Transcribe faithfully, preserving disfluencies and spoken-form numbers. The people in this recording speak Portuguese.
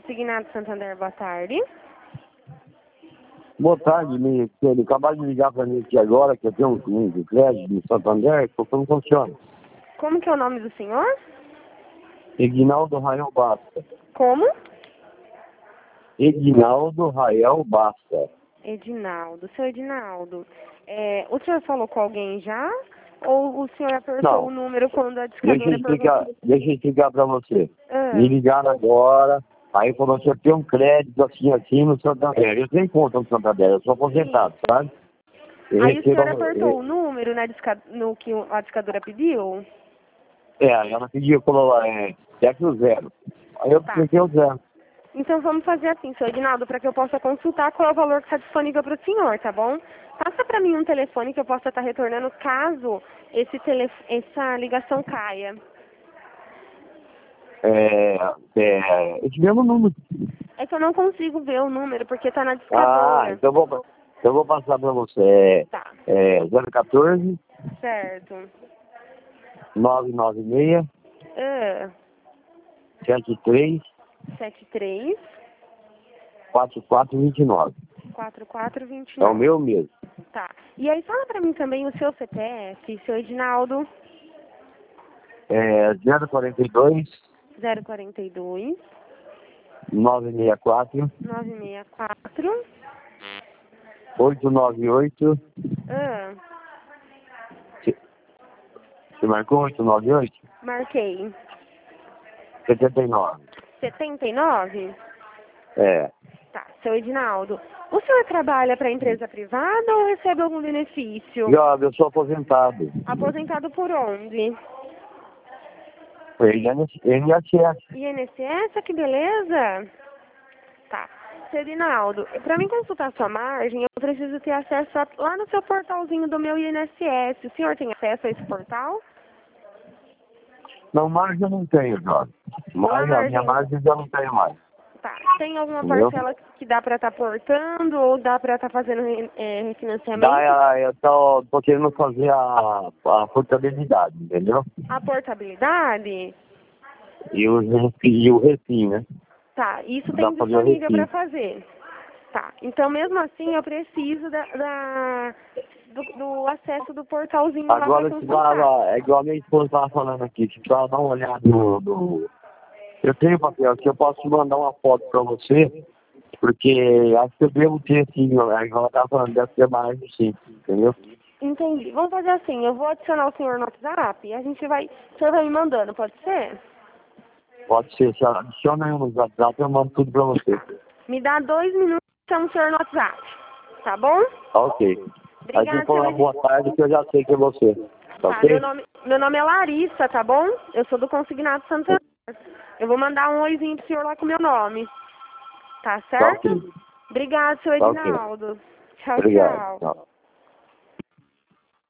Consignado Santander, boa tarde. Boa tarde, me, ele acabou de ligar para mim aqui agora, que eu tenho um, um de crédito de Santander, porque não funciona. Como que é o nome do senhor? Edinaldo Rael Basta. Como? Edinaldo Rael Basta. Edinaldo. Seu Edinaldo, é, o senhor falou com alguém já? Ou o senhor apertou Não. o número quando a Deixa eu discadora explicar, perguntou? deixa eu explicar para você. Ah. Me ligaram agora, aí falou que eu tenho um crédito assim, assim no Santander. Eu tenho conta no Santander, eu sou aposentado, sabe? Eu Aí o recebo- senhor apertou o número na disca, no que a discadora pediu? É, aí ela pediu, falou lá, é, sete o zero. Aí eu Tá. cliquei o zero. Então vamos fazer assim, seu Edinaldo, para que eu possa consultar qual é o valor que está disponível para o senhor, tá bom? Passa para mim um telefone que eu possa estar retornando caso esse telef essa ligação caia. É, é, esse mesmo número. É que eu não consigo ver o número porque está na Ah, discadora. então eu vou, eu vou passar para você. Tá, É, é zero um quatro, certo. nove nove seis, Ah, sete três, sete três, quatro quatro dois nove. quatro quatro dois É o nove. meu mesmo. Tá. E aí fala para mim também o seu C P F, seu Edinaldo. É zero quatro dois, zero quatro dois, nove seis quatro, nove seis quatro. oito nove oito. Ah, Você marcou oito nove oito? marquei. setenta e nove. setenta e nove? É. Tá, seu Edinaldo. O senhor trabalha para empresa privada ou recebe algum benefício? Já, eu sou aposentado. Aposentado por onde? Foi I N S S. I N S S, que beleza? Tá. Seu Edinaldo, para mim consultar sua margem, eu preciso ter acesso a, lá no seu portalzinho do meu I N S S. O senhor tem acesso a esse portal? Não, margem eu não tenho, Jorge. Lá Margem, a minha margem eu não tenho mais. Tá. Tem alguma Entendeu? parcela que dá para estar portando ou dá para estar fazendo é, refinanciamento? Dá, eu tô, tô querendo fazer a, a portabilidade, entendeu? A portabilidade? E o, e o refim, né? Tá, isso Dá tem pra fazer o disponível para refim. fazer. Tá, então mesmo assim eu preciso da, da- do, do acesso do portalzinho lá para Agora, se consultar. lá, é igual a minha esposa estava falando aqui, se ela dar uma olhada no, no... Eu tenho papel aqui, eu posso te mandar uma foto para você, porque acho que eu devo ter, sim, igual ela estava falando, deve ter mais, sim, entendeu? Entendi. Vamos fazer assim, eu vou adicionar o senhor no WhatsApp e a gente vai, o senhor vai me mandando, pode ser? Pode ser, se ela adiciona aí no WhatsApp, eu mando tudo para você. Me dá dois minutos e chamo o senhor no WhatsApp, tá bom? Ok. Aí você Obrigada, fala senhor. boa tarde, que eu já sei que é você. Tá Tá, meu ok? nome, meu nome é Larissa, tá bom? Eu sou do Consignado Santander. Eu vou mandar um oizinho pro senhor lá com o meu nome. Tá Tá certo? ok. Obrigado, seu Tá ok. Edinaldo. Tchau, Obrigado. tchau. Tchau.